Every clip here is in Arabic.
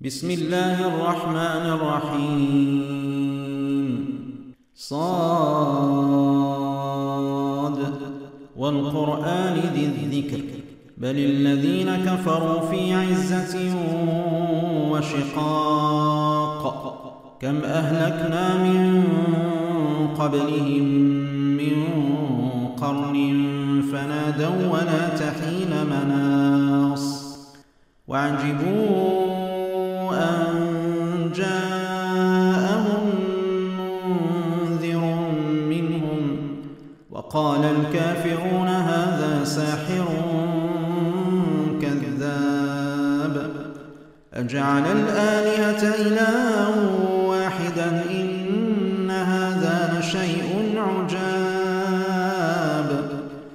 بسم الله الرحمن الرحيم صاد والقرآن ذي الذكر بل الذين كفروا في عزة وشقاق كم أهلكنا من قبلهم من قرن فنادوا ولا تحين مناص وعجبوا أن جاءهم منذر منهم وقال الكافرون هذا ساحر كذاب أجعل الآلهة إلها واحدا إن هذا لشيء عجاب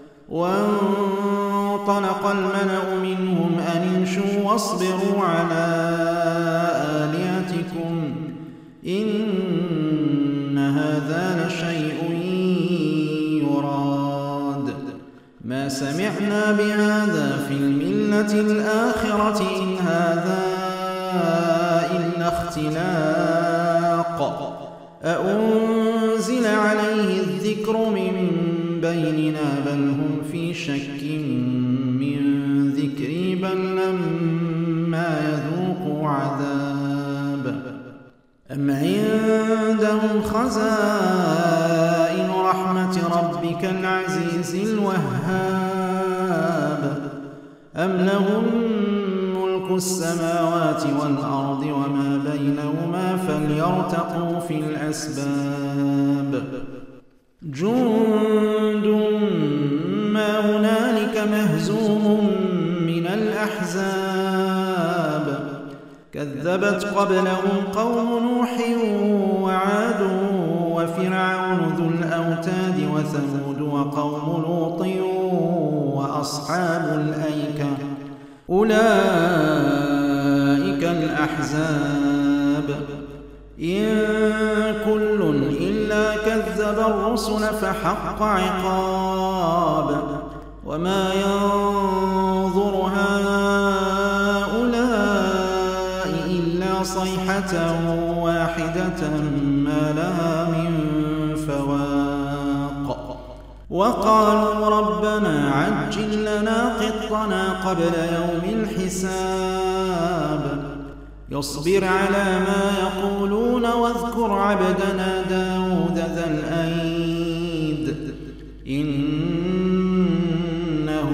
وانطلق الملأ منهم أن امشوا واصبروا على آلهتكم إن هذا لشيء يراد ما سمعنا بهذا في الملة الآخرة إن هذا إلا اختلاق أأنزل عليه الذكر من بيننا بل هم في شك من ذكري بل لما يذوقوا عذاب أم عندهم خزائن رحمة ربك العزيز الوهاب أم لهم ملك السماوات والأرض وما بينهما فليرتقوا في الأسباب جند ما هنالك مهزوم من الأحزاب كذبت قبلهم قوم نوح وعاد وفرعون ذو الأوتاد وثمود وقوم لوط وأصحاب الأيكة أولئك الأحزاب إن كل إلا كذب الرسل فحق عقاب وما ينظر هؤلاء إلا صيحة واحدة ما لها من فواق وقالوا ربنا عجل لنا قطنا قبل يوم الحساب يصبر على ما يقولون واذكر عبدنا داود ذا الأيد إنه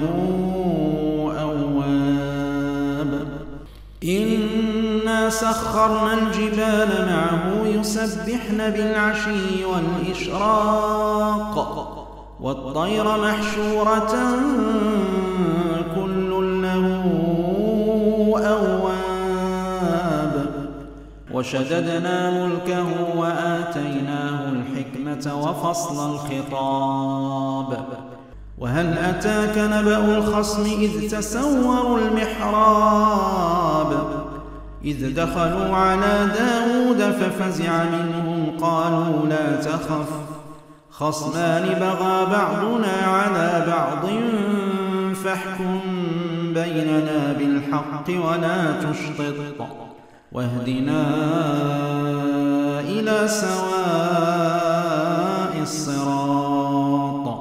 أواب إنا سخرنا الجبال معه يسبحن بالعشي والإشراق والطير محشورة كل له أواب وشددنا ملكه وآتيناه الحكمة وفصل الخطاب وهل أتاك نبأ الخصم إذ تسوروا المحراب إذ دخلوا على داود ففزع منهم قالوا لا تخف خصمان بغى بعضنا على بعض فاحكم بيننا بالحق ولا تشطط واهدنا إلى سواء الصراط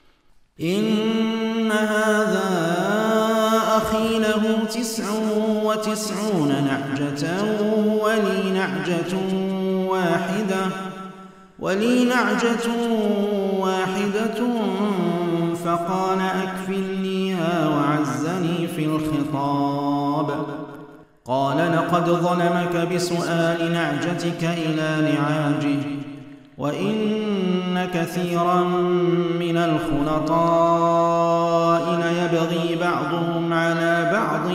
إن هذا أخي له 99 نعجة ولي نعجة واحدة فقال أكفلنيها وعزني في الخطاب قال لقد ظلمك بسؤال نعجتك إلى نعاجه وإن كثيرا من الخلطاء ليبغي بعضهم على بعض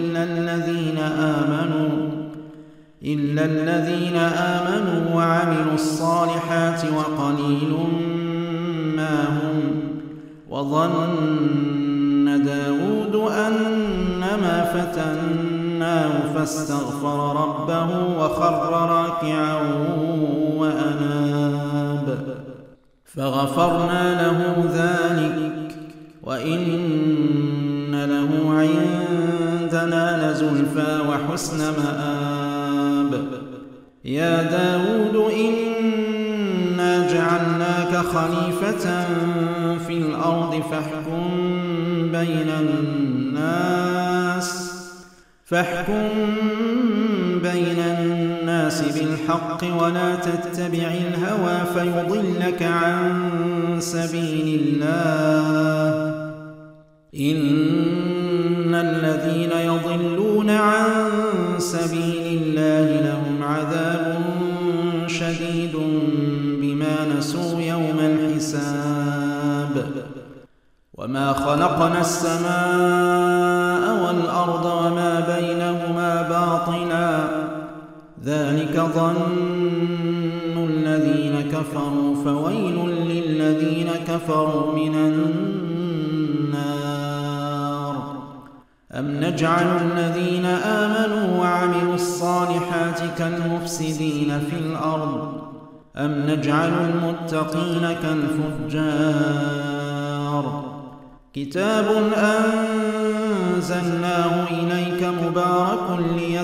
إلا الذين آمنوا وعملوا الصالحات وقليل ما هم وظن داود أنما فتناه فاستغفر ربه وخر راكعا وأناب فغفرنا له ذلك وإن له عندنا لزلفى وحسن مآب يا داود إنا جعلناك خليفة في الأرض فاحكم بين الناس بالحق ولا تتبع الهوى فيضلك عن سبيل الله إن الذين يضلون عن سبيل الله لهم عذاب شديد بما نسوا يوم الحساب وما خلقنا السماء والأرض وما بينهما باطلا ذلك ظن الذين كفروا فويل للذين كفروا من النار أم نجعل الذين آمنوا وعملوا الصالحات كالمفسدين في الأرض أم نجعل المتقين كالفجار كتاب أنزلناه إليك مبارك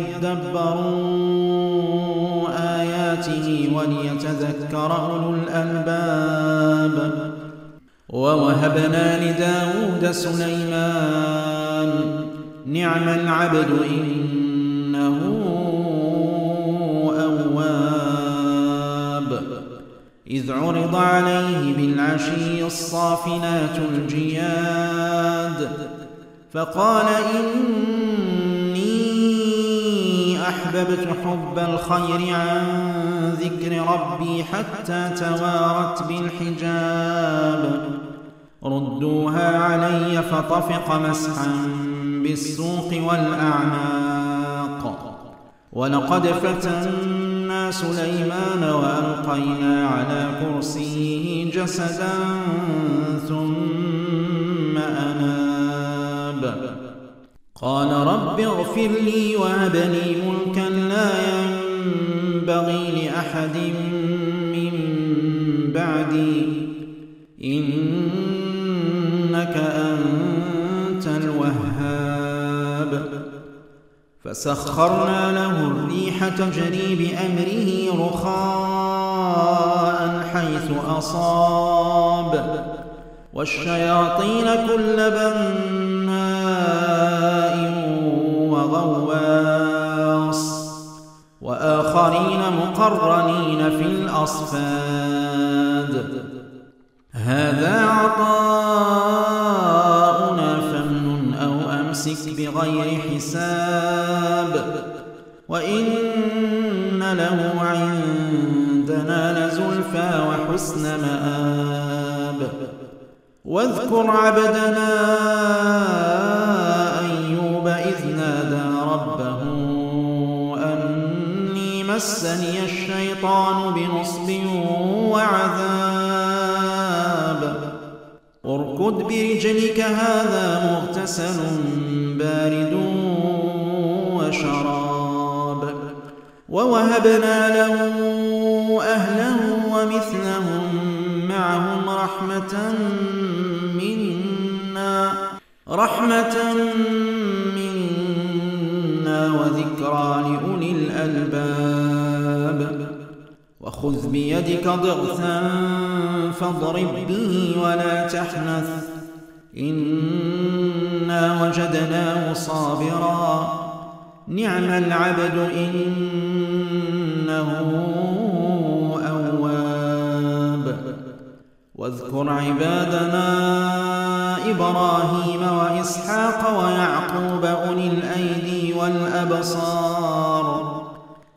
ليدبروا آياته وليتذكر أولو الألباب ووهبنا لداود سليمان نعم العبد إنه أواب إذ عرض عليه بالعشي الصافنات الجياد فقال إني أحببت حب الخير عن ذكر ربي حتى توارت بالحجاب ردوها علي فطفق مسحا بالسوق والأعناق ولقد فتنا سليمان وألقينا على كرسيه جسدا ثم أناب قال رب اغفر لي وهب لي ملكا لا ينبغي لأحد من بعدي إنك أنت الوهاب فسخرنا له الريح تجري بأمره رخاء حيث أصاب والشياطين كل بناء وغواص وآخرين مقرنين في الأصفاد هذا عطاؤنا فامنن أو أمسك بغير حساب وإن له عندنا لزلفى وحسن مآب واذكر عبدنا أيوب إذ نادى ربه أني مسني الشيطان بنصب وعذاب اركض برجلك هذا مغتسل بارد وشراب ووهبنا له أهله ومثلهم معهم رحمة منا وذكرى لأولي الألباب وخذ بيدك ضغثا فاضرب به ولا تحنث إنا وجدناه صابرا نعم العبد إنه أواب واذكر عبادنا إبراهيم وإسحاق ويعقوب أولي الأيدي والأبصار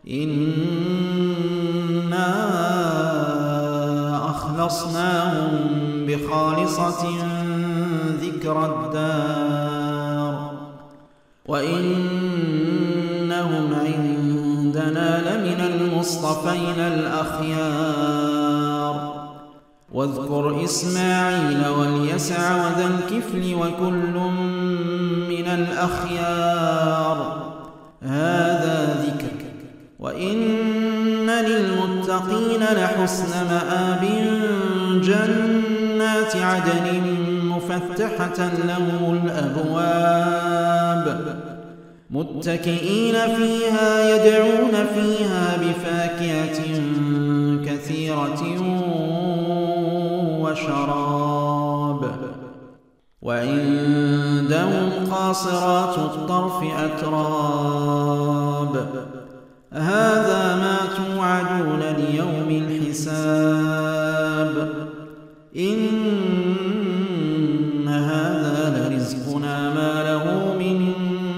إنا أخلصناهم بخالصة ذكر الدار وإنهم عندنا لمن المصطفين الأخيار واذكر إسماعيل واليسع وذا الكفل وكل من الأخيار هذا ذكر وإن للمتقين لحسن مآب جنات عدن مفتحة لهم الأبواب متكئين فيها يدعون فيها بفاكهة كثيرة وشراب. وعندهم قاصرات الطرف أتراب. هذا ما توعدون ليوم الحساب. إن هذا لرزقنا ما له من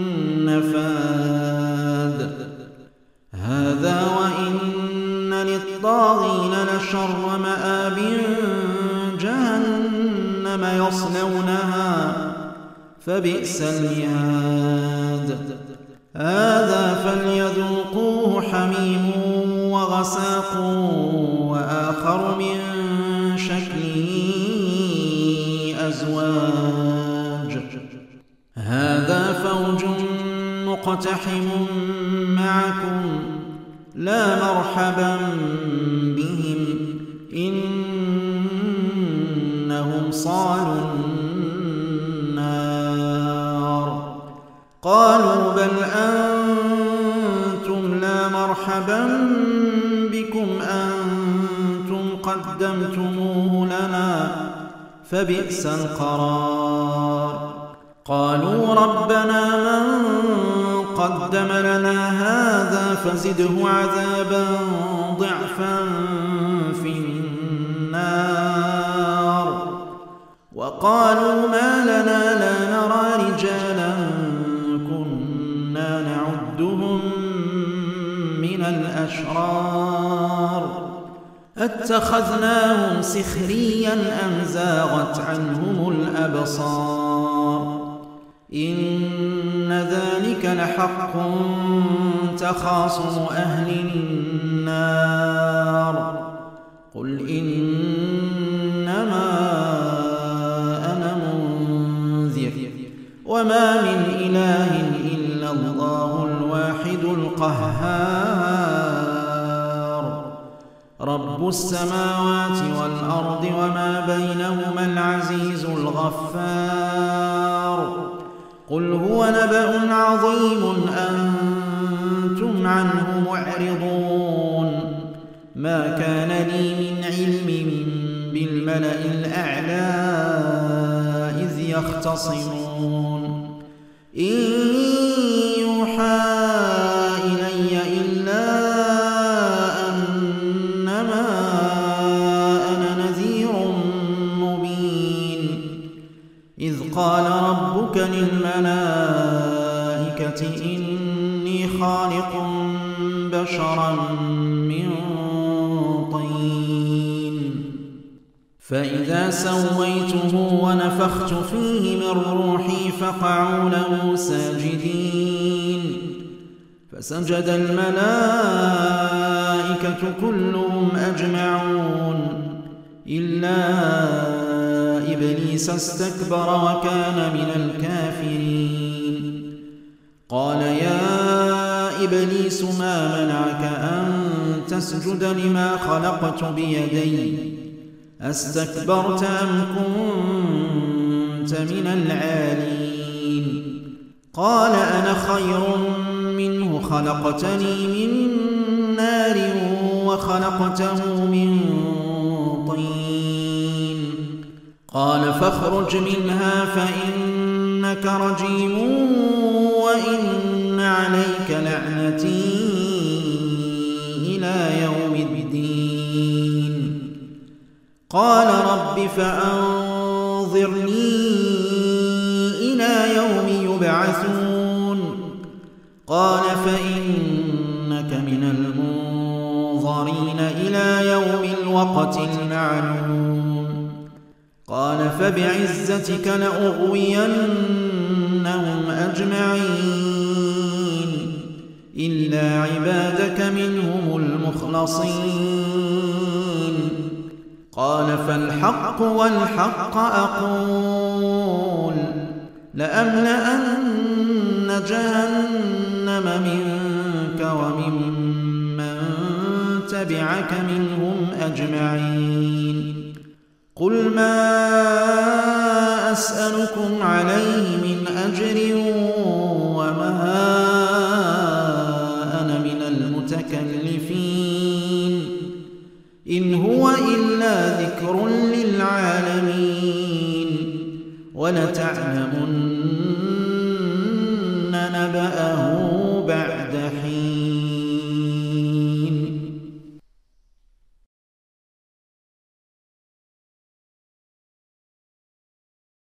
نفاد. هذا وإن للطاغين لشر مآب جهنم يصلونها فبئس المهاد. هذا فليذوقوه حميم وغساق وآخر من شكله أزواج. هذا فوج مقتحم معكم لا مرحبا بهم إنهم صالوا النار. قالوا بل أنتم لا مرحبا بكم أنتم قدمتموه لنا فبئس القرار. قالوا ربنا من قدم لنا هذا فزده عذابا ضعفا في النار. وقالوا ما لنا لا نرى رجالا كنا نعدهم من الأشرار اتخذناهم سخريا أم زاغت عنهم الأبصار. إن ذلك لحق تخاصم أهل النار. قل إنما أنا منذر وما من إله إلا الله الواحد القهار. رب السماوات والأرض وما بينهما العزيز الغفار. قل هو نبأ عظيم أنتم عنه معرضون. ما كان لي من علم بالملأ الأعلى إذ يختصمون. إن يوحى إلي إلا أنما أنا نذير مبين. إذ قال ربك للملائكة إني خالق بشرا من طين فإذا سويته ونفخت فيه من روحي فقعوا له ساجدين. فسجد الملائكة كلهم أجمعون إلا إبليس استكبر وكان من الكافرين. قال يا إبليس ما منعك أن تسجد لما خلقت بيدي أستكبرت أم كنت من العالين؟ قال أنا خير منه خلقتني من نار وخلقته من طين. قال فاخرج منها فإنك رجيم وإن عليك لعنتي إلى يوم الدين. قال رب فأنظرني إلى يوم يبعثون. قال فإنك من المنظرين إلى يوم الوقت المعلوم. قال فبعزتك لأغوينهم أجمعين إلا عبادك منهم المخلصين. قال فالحق والحق أقول لأملأن جهنم منك وممن تبعك منهم أجمعين. قل ما أسألكم عليه من أجر وما أنا من المتكلفين إن هو إلا ذكر للعالمين ولتعلمن نبأه